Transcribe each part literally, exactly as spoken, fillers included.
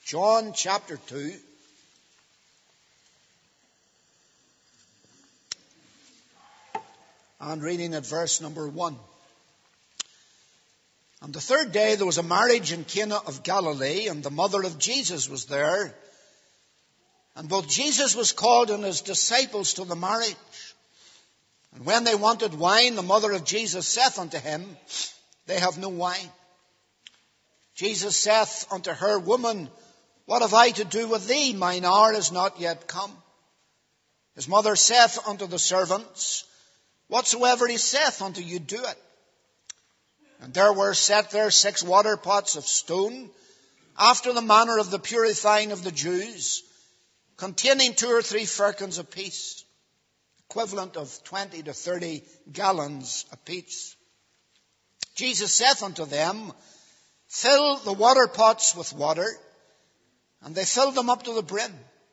John chapter two. And reading at verse number one. On the third day there was a marriage in Cana of Galilee, and the mother of Jesus was there. And both Jesus was called and his disciples to the marriage. And when they wanted wine, the mother of Jesus saith unto him, They have no wine. Jesus saith unto her, Woman, what have I to do with thee? Mine hour is not yet come. His mother saith unto the servants, Whatsoever he saith unto you, do it. And there were set there six water pots of stone, after the manner of the purifying of the Jews, containing two or three firkins apiece, equivalent of twenty to thirty gallons apiece. Jesus saith unto them, Fill the water pots with water. And they filled them up to the brim.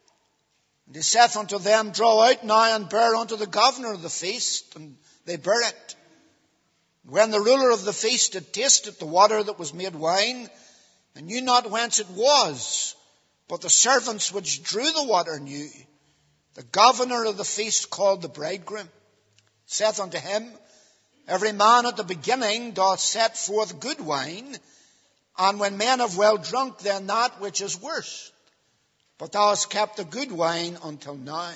And he saith unto them, Draw out now and bear unto the governor of the feast. And they bare it. When the ruler of the feast had tasted the water that was made wine, and knew not whence it was, but the servants which drew the water knew, the governor of the feast called the bridegroom, saith unto him, Every man at the beginning doth set forth good wine, and when men have well drunk, then that which is worse. But thou hast kept the good wine until now.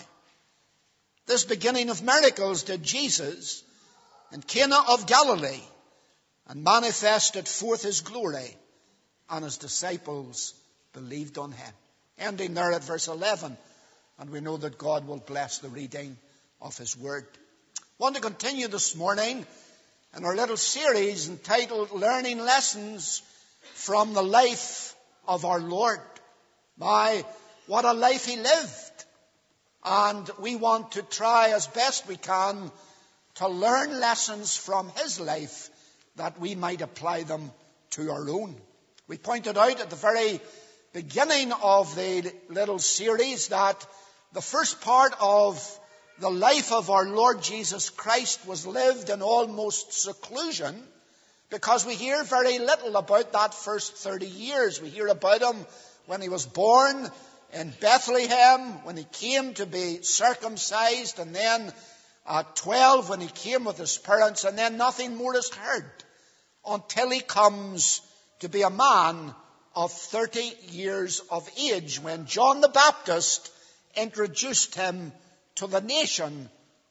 This beginning of miracles did Jesus in Cana of Galilee, and manifested forth his glory, and his disciples believed on him. Ending there at verse eleven, and we know that God will bless the reading of his word. I want to continue this morning in our little series entitled Learning Lessons from the Life of our Lord. My, what a life he lived. And we want to try as best we can to learn lessons from his life that we might apply them to our own. We pointed out at the very beginning of the little series that the first part of the life of our Lord Jesus Christ was lived in almost seclusion, because we hear very little about that first thirty years. We hear about him when he was born in Bethlehem, when he came to be circumcised, and then at twelve when he came with his parents, and then nothing more is heard until he comes to be a man of thirty years of age, when John the Baptist introduced him to the nation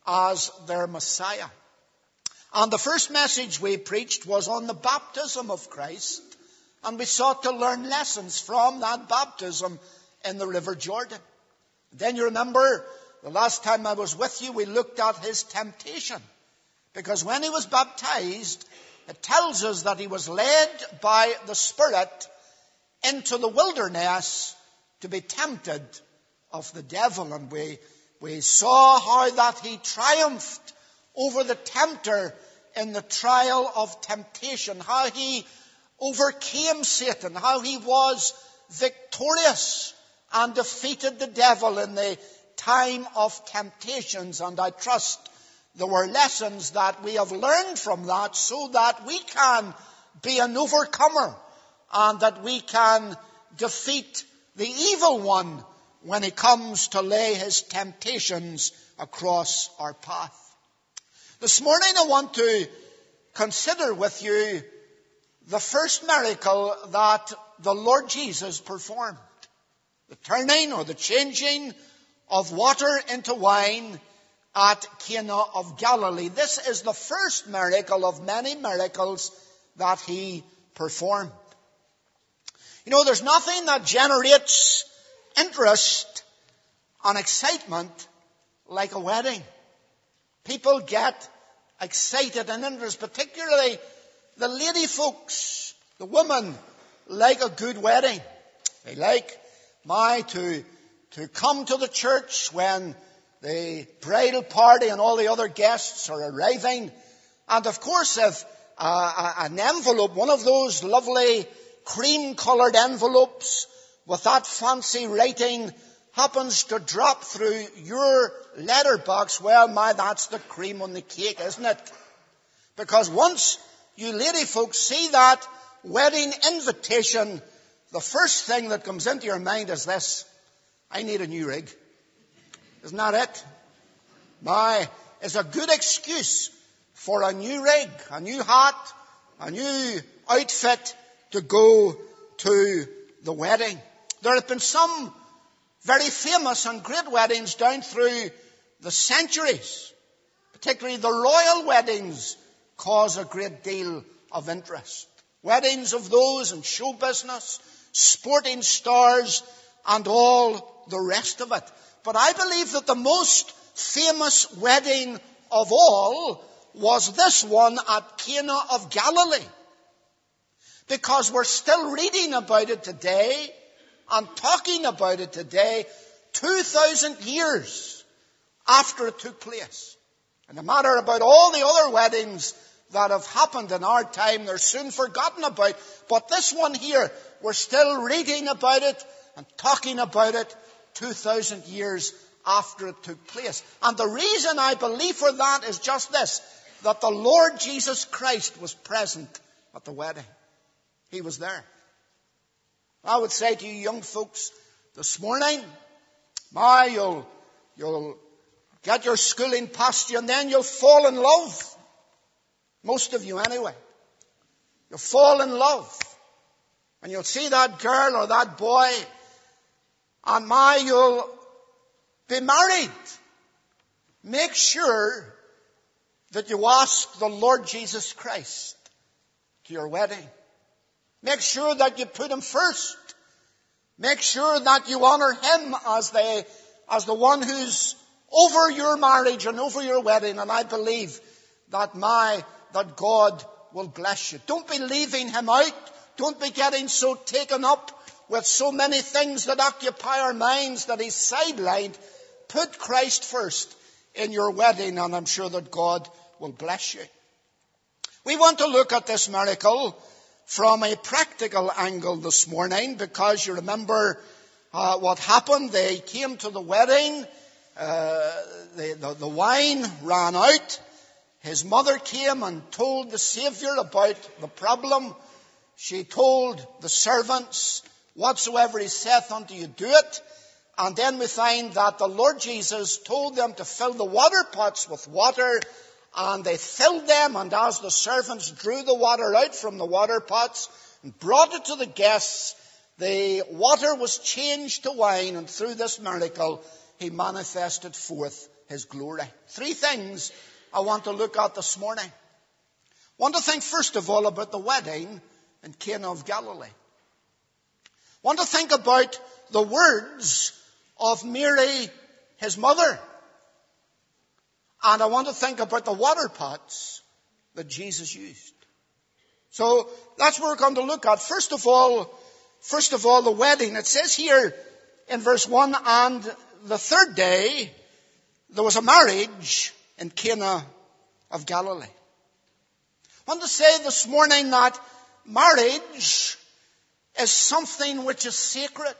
as their Messiah. And the first message we preached was on the baptism of Christ, and we sought to learn lessons from that baptism in the River Jordan. Then you remember, the last time I was with you, we looked at his temptation. Because when he was baptized, it tells us that he was led by the Spirit into the wilderness to be tempted of the devil. And we, we saw how that he triumphed over the tempter in the trial of temptation, how he overcame Satan, how he was victorious and defeated the devil in the time of temptations. And I trust there were lessons that we have learned from that, so that we can be an overcomer and that we can defeat the evil one when he comes to lay his temptations across our path. This morning I want to consider with you the first miracle that the Lord Jesus performed. The turning or the changing of water into wine at Cana of Galilee. This is the first miracle of many miracles that he performed. You know, there's nothing that generates interest and excitement like a wedding. People get excited and interest, particularly the lady folks, the women, like a good wedding. They like my to to come to the church when the bridal party and all the other guests are arriving. And of course, if uh, an envelope, one of those lovely cream-coloured envelopes with that fancy writing happens to drop through your letterbox, well, my, that's the cream on the cake, isn't it? Because once you lady folks see that wedding invitation, the first thing that comes into your mind is this: I need a new rig. Isn't that it? My, it's a good excuse for a new rig, a new hat, a new outfit to go to the wedding. There have been some very famous and great weddings down through the centuries. Particularly the royal weddings cause a great deal of interest. Weddings of those in show business, sporting stars, and all the rest of it. But I believe that the most famous wedding of all was this one at Cana of Galilee. Because we're still reading about it today and talking about it today, two thousand years after it took place. And no matter about all the other weddings that have happened in our time, they're soon forgotten about. But this one here, we're still reading about it and talking about it two thousand years after it took place. And the reason I believe for that is just this, that the Lord Jesus Christ was present at the wedding. He was there. I would say to you young folks this morning, my, you'll, you'll get your schooling past you and then you'll fall in love. Most of you anyway. You'll fall in love. And you'll see that girl or that boy, and my, you'll be married. Make sure that you ask the Lord Jesus Christ to your wedding. Make sure that you put him first. Make sure that you honor him as the, as the one who's over your marriage and over your wedding. And I believe that my, that God will bless you. Don't be leaving him out. Don't be getting so taken up with so many things that occupy our minds that he's sidelined. Put Christ first in your wedding, and I'm sure that God will bless you. We want to look at this miracle from a practical angle this morning, because you remember uh, what happened. They came to the wedding. Uh, the, the, the wine ran out. His mother came and told the Savior about the problem. She told the servants, whatsoever he saith unto you, do it. And then we find that the Lord Jesus told them to fill the water pots with water, and they filled them, and as the servants drew the water out from the water pots and brought it to the guests, the water was changed to wine, and through this miracle he manifested forth his glory. Three things I want to look at this morning. I want to think first of all about the wedding in Cana of Galilee. I want to think about the words of Mary, his mother. And I want to think about the water pots that Jesus used. So that's what we're going to look at. First of all, first of all, the wedding. It says here in verse one, and the third day there was a marriage in Cana of Galilee. I want to say this morning that marriage is something which is sacred.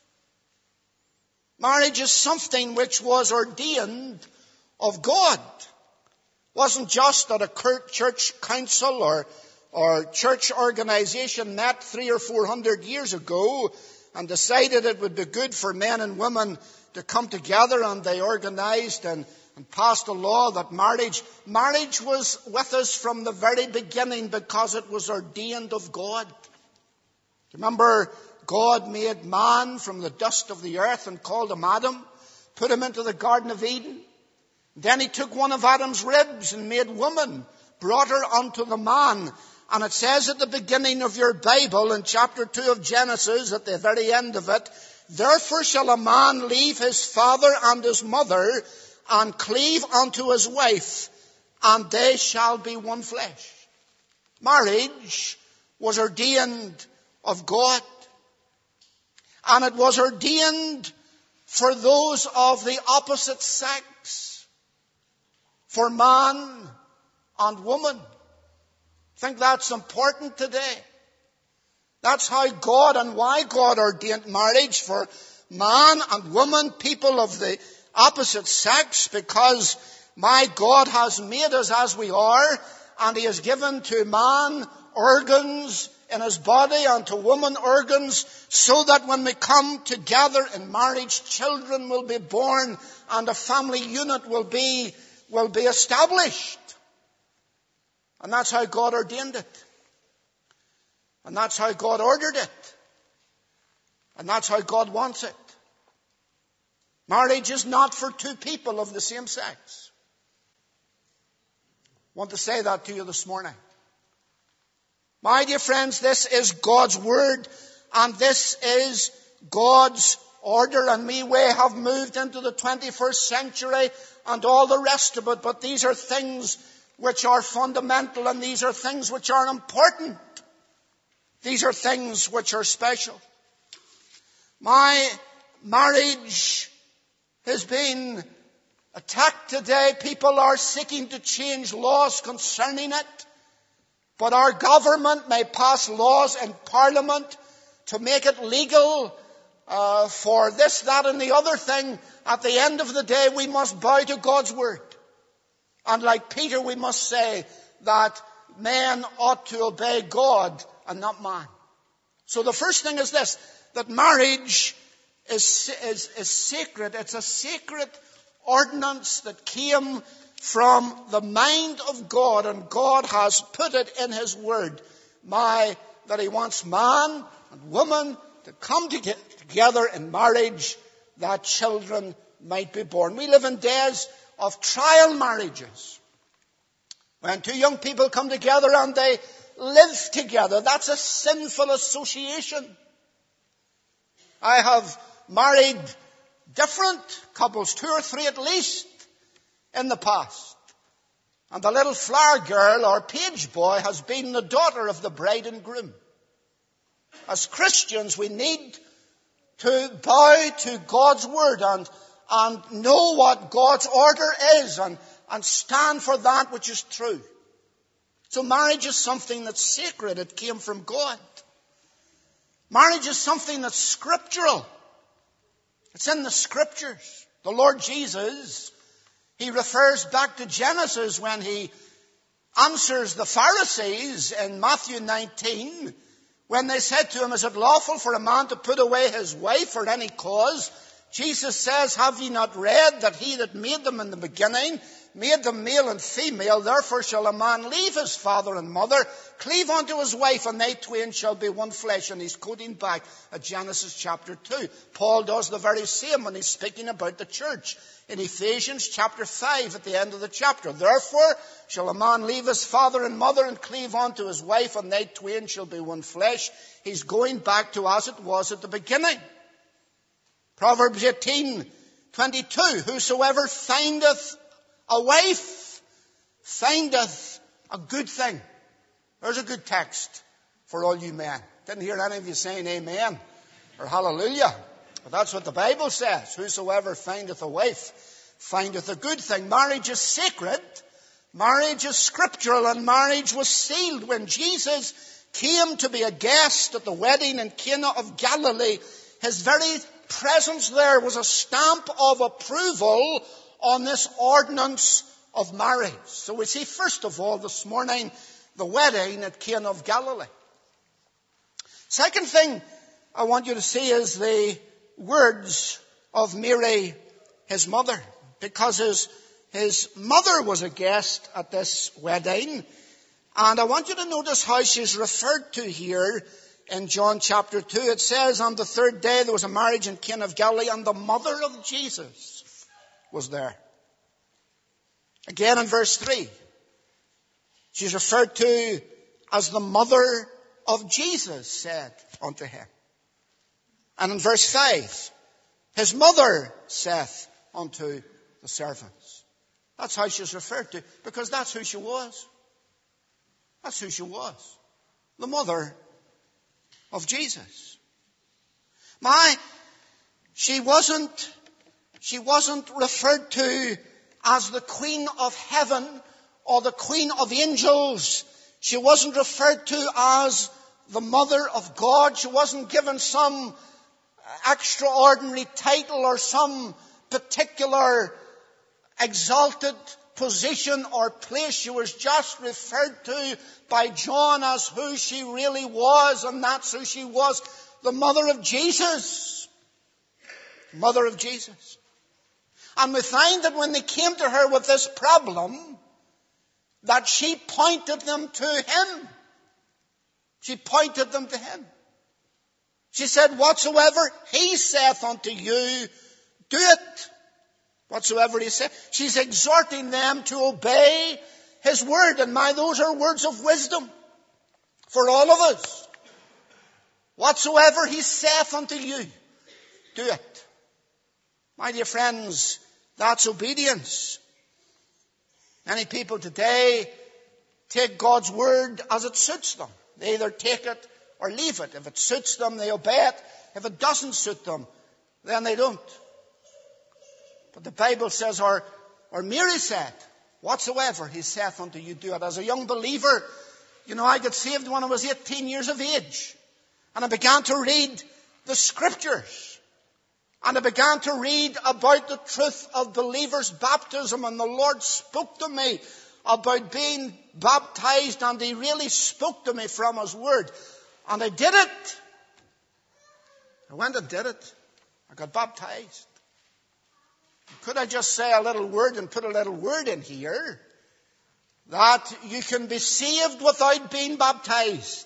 Marriage is something which was ordained of God. It wasn't just that a church council or, or church organization met three or four hundred years ago and decided it would be good for men and women to come together, and they organized and, and passed a law that marriage, marriage was with us from the very beginning because it was ordained of God. Remember, God made man from the dust of the earth and called him Adam, put him into the Garden of Eden. Then he took one of Adam's ribs and made woman, brought her unto the man. And it says at the beginning of your Bible, in chapter two of Genesis, at the very end of it, therefore shall a man leave his father and his mother, and cleave unto his wife, and they shall be one flesh. Marriage was ordained of God. And it was ordained for those of the opposite sex, for man and woman. I think that's important today. That's how God and why God ordained marriage for man and woman, people of the opposite sex, because my God has made us as we are, and he has given to man organs in his body and to woman organs, so that when we come together in marriage, children will be born and a family unit will be, will be established. And that's how God ordained it. And that's how God ordered it. And that's how God wants it. Marriage is not for two people of the same sex. I want to say that to you this morning. My dear friends, this is God's word and this is God's order, and we may have moved into the twenty-first century and all the rest of it, but these are things which are fundamental and these are things which are important. These are things which are special. My marriage has been attacked today. People are seeking to change laws concerning it. But our government may pass laws in Parliament to make it legal uh, for this, that and the other thing. At the end of the day, we must bow to God's word. And like Peter, we must say that man ought to obey God and not man. So the first thing is this, that marriage is, is, is sacred. It's a sacred ordinance that came from the mind of God, and God has put it in his word. My, that he wants man and woman to come to together in marriage that children might be born. We live in days of trial marriages. When two young people come together and they live together, that's a sinful association. I have married different couples, two or three at least, in the past. And the little flower girl or page boy has been the daughter of the bride and groom. As Christians, we need to bow to God's word and, and know what God's order is and, and stand for that which is true. So marriage is something that's sacred. It came from God. Marriage is something that's scriptural. It's in the scriptures. The Lord Jesus, he refers back to Genesis when he answers the Pharisees in Matthew nineteen, when they said to him, is it lawful for a man to put away his wife for any cause? Jesus says, have ye not read that he that made them in the beginning made them male and female? Therefore shall a man leave his father and mother, cleave unto his wife, and they twain shall be one flesh. And he's quoting back at Genesis chapter two. Paul does the very same when he's speaking about the church in Ephesians chapter five at the end of the chapter. Therefore shall a man leave his father and mother and cleave unto his wife, and they twain shall be one flesh. He's going back to as it was at the beginning. Proverbs eighteen twenty-two, whosoever findeth a wife findeth a good thing. There's a good text for all you men. Didn't hear any of you saying amen or hallelujah. But that's what the Bible says. Whosoever findeth a wife findeth a good thing. Marriage is sacred. Marriage is scriptural, and marriage was sealed when Jesus came to be a guest at the wedding in Cana of Galilee. His very presence there was a stamp of approval on this ordinance of marriage. So we see first of all this morning the wedding at Cana of Galilee. Second thing I want you to see is the words of Mary, his mother, because his, his mother was a guest at this wedding. And I want you to notice how she's referred to here in John chapter two. It says, on the third day there was a marriage in Cana of Galilee, and the mother of Jesus was there. Again in verse three, she's referred to as the mother of Jesus said unto him. And in verse five, his mother saith unto the servants. That's how she's referred to, because that's who she was. That's who she was. The mother of Jesus. My, she wasn't, she wasn't referred to as the Queen of Heaven or the Queen of Angels. She wasn't referred to as the Mother of God. She wasn't given some extraordinary title or some particular exalted position or place. She was just referred to by John as who she really was, and that's who she was, the mother of Jesus. Mother of Jesus. And we find that when they came to her with this problem, that she pointed them to him. She pointed them to him. She said, whatsoever he saith unto you, do it. Whatsoever he said. She's exhorting them to obey his word. And my, those are words of wisdom for all of us. Whatsoever he saith unto you, do it. My dear friends, that's obedience. Many people today take God's word as it suits them. They either take it or leave it. If it suits them, they obey it. If it doesn't suit them, then they don't. But the Bible says, or, or Mary said, whatsoever he saith unto you, do it. As a young believer, you know, I got saved when I was eighteen years of age. And I began to read the scriptures. And I began to read about the truth of believers' baptism. And the Lord spoke to me about being baptized. And he really spoke to me from his word. And I did it. I went and did it. I got baptized. Could I just say a little word and put a little word in here? That you can be saved without being baptized.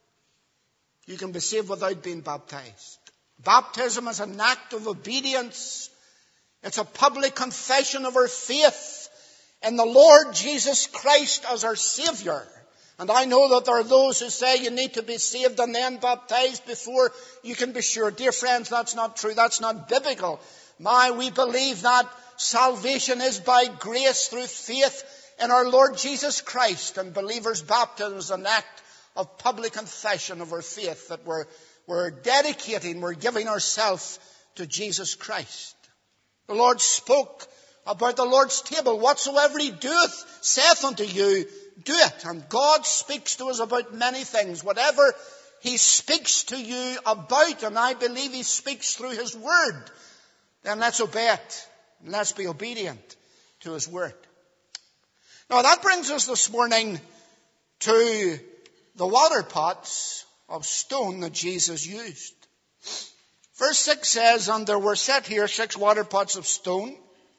You can be saved without being baptized. Baptism is an act of obedience. It's a public confession of our faith in the Lord Jesus Christ as our Savior. And I know that there are those who say you need to be saved and then baptized before you can be sure. Dear friends, that's not true. That's not biblical. My, we believe that salvation is by grace through faith in our Lord Jesus Christ. And believers' baptism is an act of public confession of our faith, that we're, we're dedicating, we're giving ourselves to Jesus Christ. The Lord spoke about the Lord's table. Whatsoever he doeth, saith unto you, do it. And God speaks to us about many things. Whatever he speaks to you about, and I believe he speaks through his word, then let's obey it. And let's be obedient to his word. Now that brings us this morning to the water pots of stone that Jesus used. Verse six says, and there were set here six water pots of stone,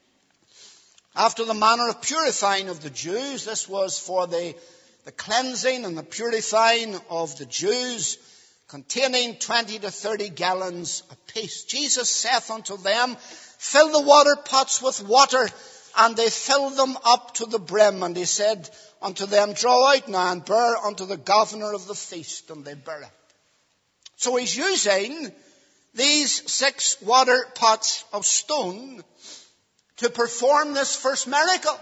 after the manner of purifying of the Jews. This was for the, the cleansing and the purifying of the Jews, containing twenty to thirty gallons apiece. Jesus saith unto them, fill the water pots with water. And they filled them up to the brim. And he said unto them, draw out now and bear unto the governor of the feast. And they bear it. So he's using these six water pots of stone to perform this first miracle.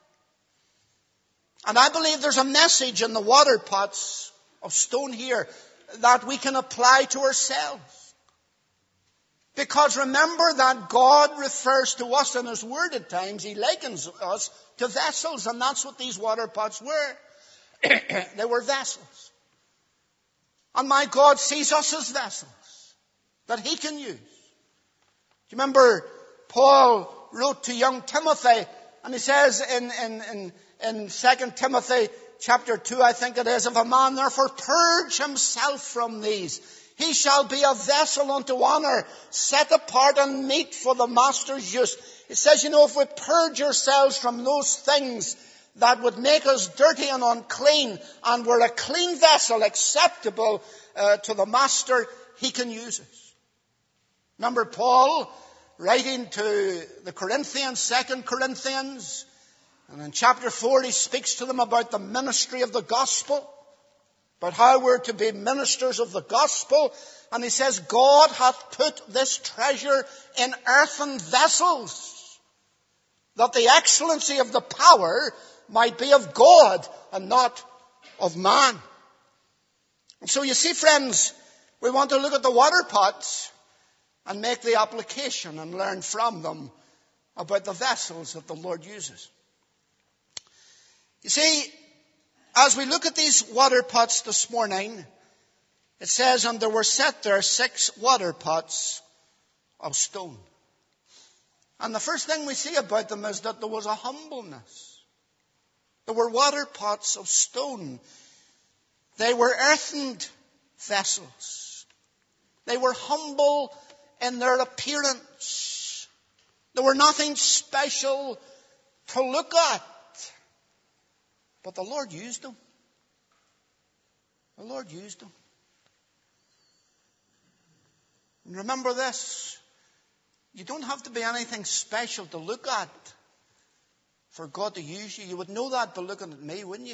And I believe there's a message in the water pots of stone here that we can apply to ourselves. Because remember that God refers to us in his word at times. He likens us to vessels, and that's what these water pots were. They were vessels. And my God sees us as vessels that he can use. Do you remember Paul wrote to young Timothy, and he says in, in, in, in Second Timothy chapter two, I think it is, if a man therefore purge himself from these, he shall be a vessel unto honor, set apart and meet for the master's use. It says, you know, if we purge ourselves from those things that would make us dirty and unclean, and we're a clean vessel, acceptable uh, to the master, he can use us. Remember Paul writing to the Corinthians, Second Corinthians, and in chapter four he speaks to them about the ministry of the gospel, about how we're to be ministers of the gospel. And he says, God hath put this treasure in earthen vessels, that the excellency of the power might be of God and not of man. And so you see, friends, we want to look at the water pots and make the application and learn from them about the vessels that the Lord uses. You see, as we look at these water pots this morning, it says, and there were set there six water pots of stone. And the first thing we see about them is that there was a humbleness. They were water pots of stone. They were earthen vessels. They were humble in their appearance. They were nothing special to look at. But the Lord used them. The Lord used them. And remember this. You don't have to be anything special to look at for God to use you. You would know that by looking at me, wouldn't you?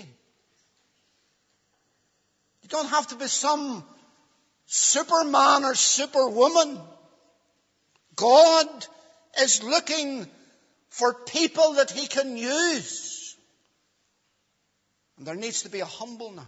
You don't have to be some superman or superwoman. God is looking for people that He can use. And there needs to be a humbleness.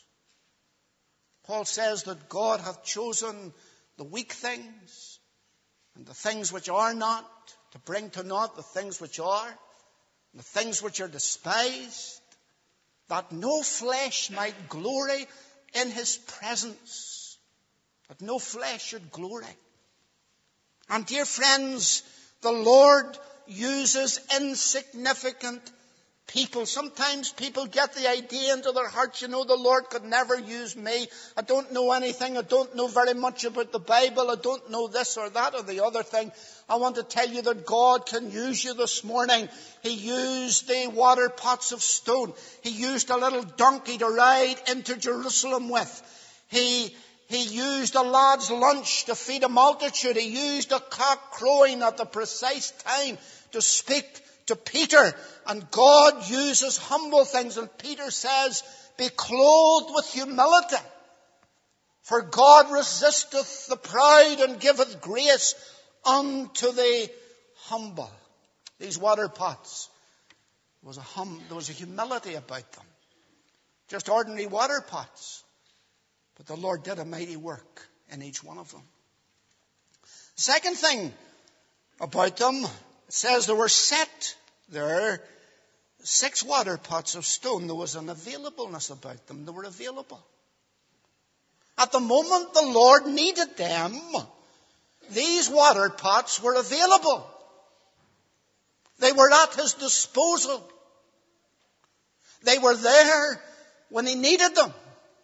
Paul says that God hath chosen the weak things and the things which are not, to bring to naught the things which are, and the things which are despised, that no flesh might glory in His presence. That no flesh should glory. And dear friends, the Lord uses insignificant people. Sometimes people get the idea into their hearts, you know, the Lord could never use me. I don't know anything. I don't know very much about the Bible. I don't know this or that or the other thing. I want to tell you that God can use you this morning. He used the water pots of stone. He used a little donkey to ride into Jerusalem with. He He used a lad's lunch to feed a multitude. He used a cock crowing at the precise time to speak to Peter. And God uses humble things. And Peter says, be clothed with humility. For God resisteth the proud and giveth grace unto the humble. These water pots, there was a hum, there was a humility about them. Just ordinary water pots. But the Lord did a mighty work in each one of them. The second thing about them, it says there were set there six water pots of stone. There was an availableness about them. They were available. At the moment the Lord needed them, these water pots were available. They were at His disposal. They were there when He needed them.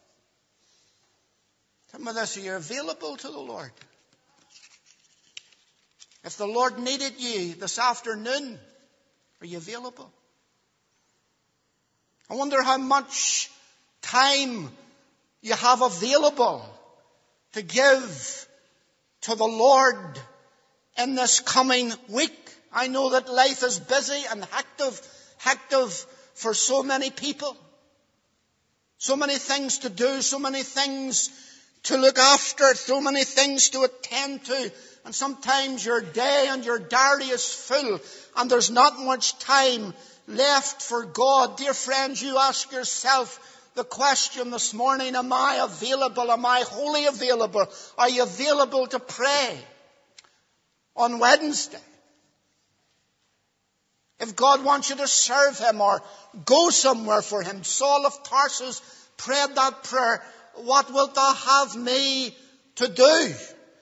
Tell me this, are you available to the Lord? If the Lord needed you this afternoon, are you available? I wonder how much time you have available to give to the Lord in this coming week. I know that life is busy and hectic, hectic for so many people. So many things to do, so many things to look after, so many things to attend to. And sometimes your day and your diary is full and there's not much time left for God. Dear friends, you ask yourself the question this morning, am I available? Am I wholly available? Are you available to pray on Wednesday? If God wants you to serve Him or go somewhere for Him, Saul of Tarsus prayed that prayer, what wilt thou have me to do?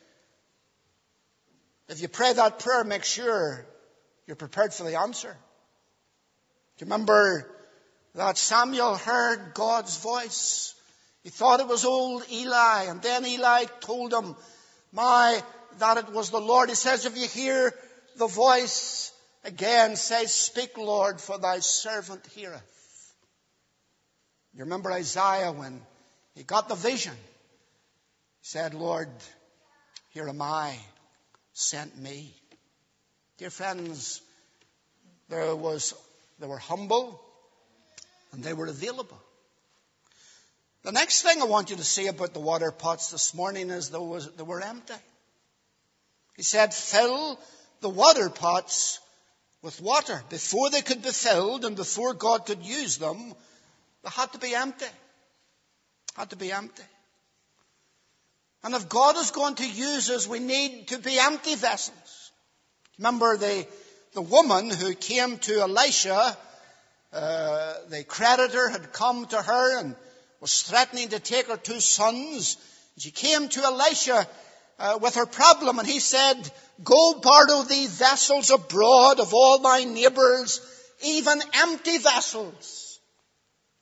If you pray that prayer, make sure you're prepared for the answer. Do you remember that Samuel heard God's voice? He thought it was old Eli, and then Eli told him, my, that it was the Lord. He says, if you hear the voice again, say, speak, Lord, for thy servant heareth. You remember Isaiah when he got the vision. He said, Lord, here am I, sent me. Dear friends, there was, they were humble and they were available. The next thing I want you to see about the water pots this morning is they, was, they were empty. He said, fill the water pots with water. Before they could be filled and before God could use them, they had to be empty. Had to be empty. And if God is going to use us, we need to be empty vessels. Remember the, the woman who came to Elisha, uh, the creditor had come to her and was threatening to take her two sons. She came to Elisha uh, with her problem, and he said, go borrow thee vessels abroad of all thy neighbours, even empty vessels.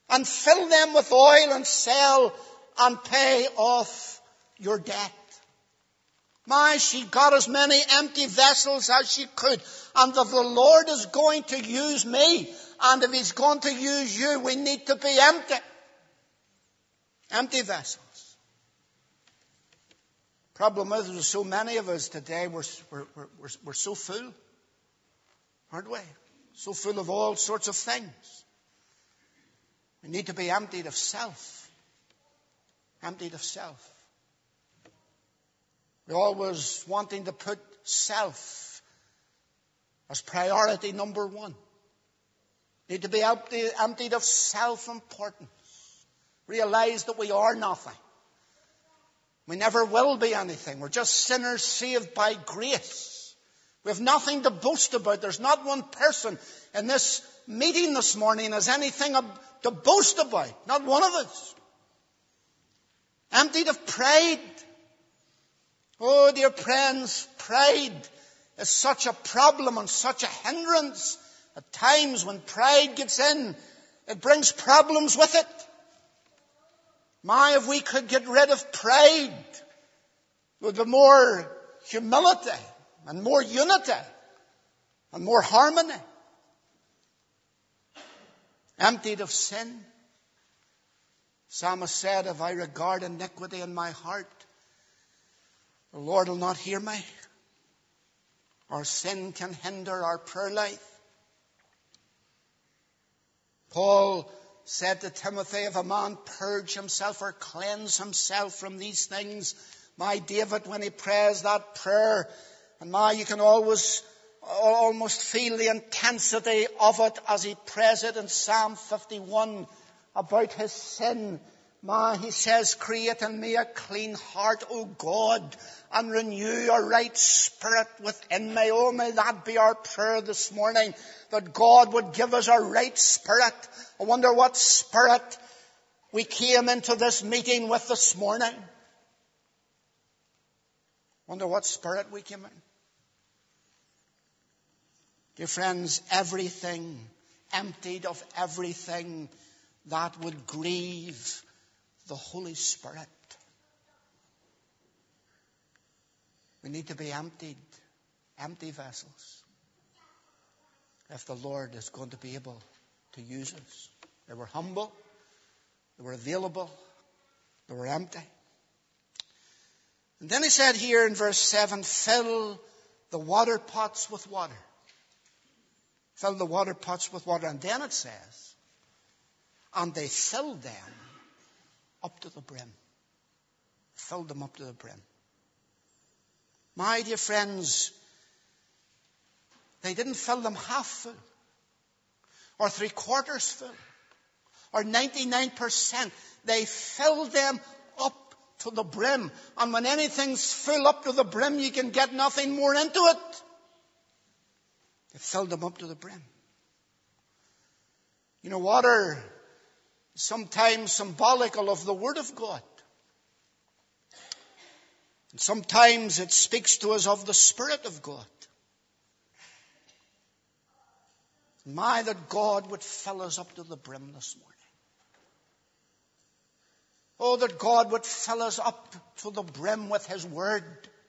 and fill them with oil and sell and pay off your debt. My, she got as many empty vessels as she could. And if the Lord is going to use me, and if He's going to use you, we need to be empty. Empty vessels. Problem is, there's so many of us today, we're, we're, we're, we're so full. Aren't we? So full of all sorts of things. We need to be emptied of self. Emptied of self. We're always wanting to put self as priority number one. Need to be empty, emptied of self-importance. Realize that we are nothing. We never will be anything. We're just sinners saved by grace. We have nothing to boast about. There's not one person in this meeting this morning has anything to boast about. Not one of us. Emptied of pride. Oh, dear friends, pride is such a problem and such a hindrance. At times when pride gets in, it brings problems with it. My, if we could get rid of pride, there would be more humility and more unity and more harmony. Emptied of sin. Psalmist said, if I regard iniquity in my heart, the Lord will not hear me. Our sin can hinder our prayer life. Paul said to Timothy, if a man purge himself or cleanse himself from these things, my David, when he prays that prayer, and my, you can always almost feel the intensity of it as he prays it in Psalm fifty-one about his sin. My, he says, create in me a clean heart, O God, and renew a right spirit within me. Oh, may that be our prayer this morning, that God would give us a right spirit. I wonder what spirit we came into this meeting with this morning. I wonder what spirit we came in. Dear friends, everything, emptied of everything that would grieve the Holy Spirit. We need to be emptied, empty vessels, if the Lord is going to be able to use us. They were humble, they were available, they were empty. And then he said here in verse seven, fill the water pots with water. Fill the water pots with water. And then it says, and they filled them up to the brim. Filled them up to the brim. My dear friends, they didn't fill them half full, or three quarters full, or ninety-nine percent. They filled them up to the brim. And when anything's full up to the brim, you can get nothing more into it. They filled them up to the brim. You know, water is sometimes symbolical of the Word of God. And sometimes it speaks to us of the Spirit of God. My, that God would fill us up to the brim this morning. Oh, that God would fill us up to the brim with His Word.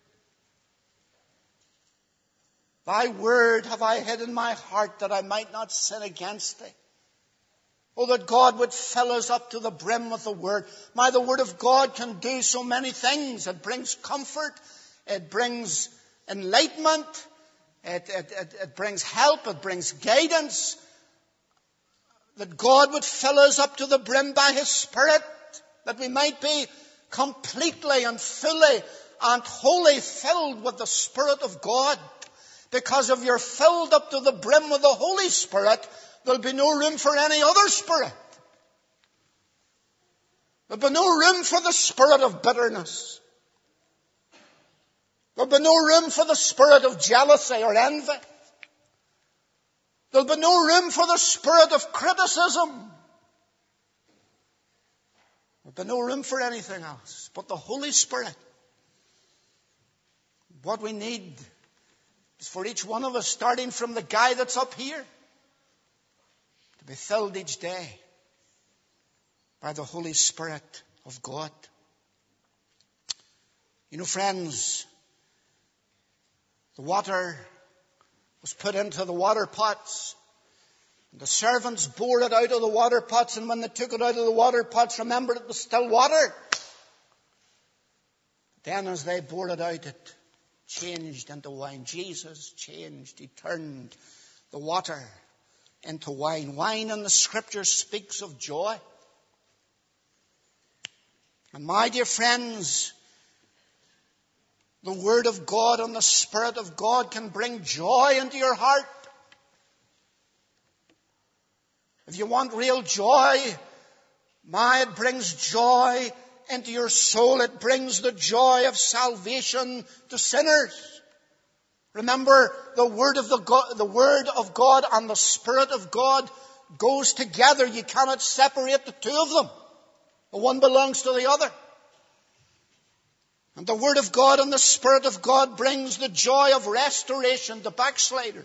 Thy Word have I hid in my heart that I might not sin against Thee. Oh, that God would fill us up to the brim with the Word. My, the Word of God can do so many things. It brings comfort. It brings enlightenment. It, it, it, it brings help. It brings guidance. That God would fill us up to the brim by His Spirit. That we might be completely and fully and wholly filled with the Spirit of God. Because if you're filled up to the brim with the Holy Spirit, there'll be no room for any other spirit. There'll be no room for the spirit of bitterness. There'll be no room for the spirit of jealousy or envy. There'll be no room for the spirit of criticism. There'll be no room for anything else but the Holy Spirit. What we need is for each one of us, starting from the guy that's up here, to be filled each day by the Holy Spirit of God. You know, friends, the water was put into the water pots. The servants bore it out of the water pots, and when they took it out of the water pots, remember, it was still water. Then as they bore it out, it changed into wine. Jesus changed. He turned the water into wine. Wine in the Scripture speaks of joy. And my dear friends, the Word of God and the Spirit of God can bring joy into your heart. If you want real joy, my, it brings joy into your soul. It brings the joy of salvation to sinners. Remember, the Word of the God, the Word of God and the Spirit of God goes together. You cannot separate the two of them. The one belongs to the other. And the Word of God and the Spirit of God brings the joy of restoration to backsliders.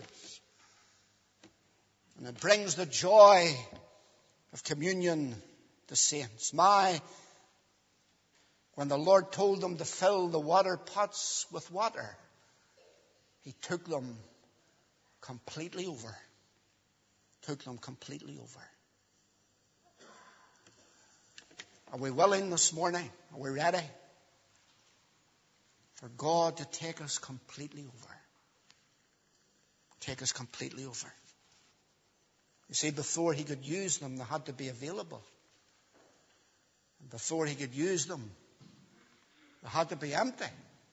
And it brings the joy of communion to saints. My, when the Lord told them to fill the water pots with water, He took them completely over. Took them completely over. Are we willing this morning? Are we ready for God to take us completely over? Take us completely over. You see, before He could use them, they had to be available. And before He could use them, they had to be empty.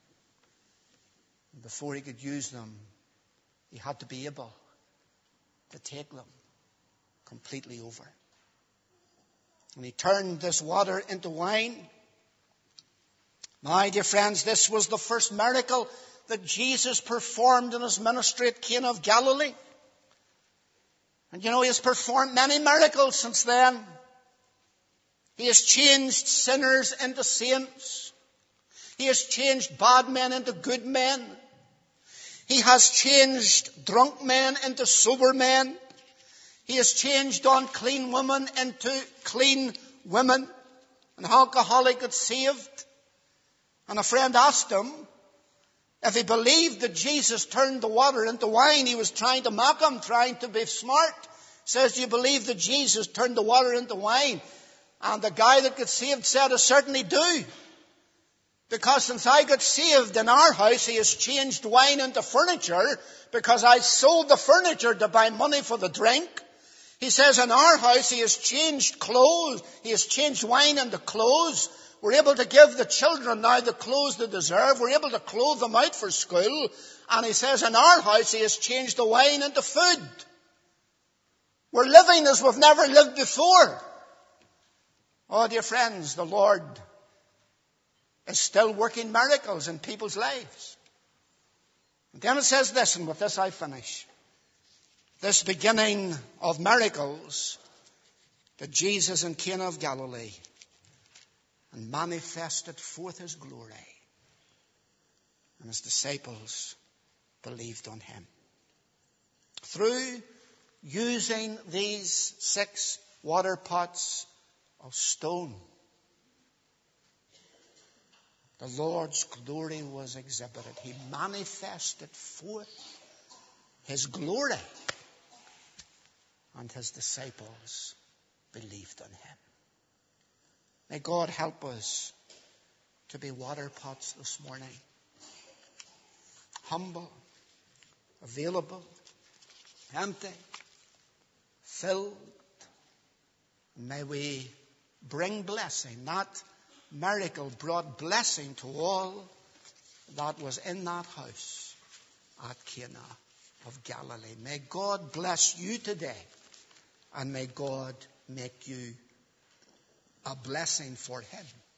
And before He could use them, He had to be able to take them completely over. And He turned this water into wine. My dear friends, this was the first miracle that Jesus performed in His ministry at Cana of Galilee. And you know, He has performed many miracles since then. He has changed sinners into saints. He has changed bad men into good men. He has changed drunk men into sober men. He has changed unclean women into clean women. An alcoholic got saved. And a friend asked him if he believed that Jesus turned the water into wine. He was trying to mock him, trying to be smart. He says, do you believe that Jesus turned the water into wine? And the guy that got saved said, I certainly do. Because since I got saved in our house, He has changed wine into furniture, because I sold the furniture to buy money for the drink. He says in our house, He has changed clothes. He has changed wine into clothes. We're able to give the children now the clothes they deserve. We're able to clothe them out for school. And he says in our house, He has changed the wine into food. We're living as we've never lived before. Oh, dear friends, the Lord is still working miracles in people's lives. And then it says this, and with this I finish. This beginning of miracles that Jesus in Cana of Galilee and manifested forth His glory, and His disciples believed on Him. Through using these six water pots of stone, the Lord's glory was exhibited. He manifested forth His glory, and His disciples believed on Him. May God help us to be water pots this morning. Humble, available, empty, filled. And may we bring blessing. That miracle brought blessing to all that was in that house at Cana of Galilee. May God bless you today, and may God make you a blessing for Him.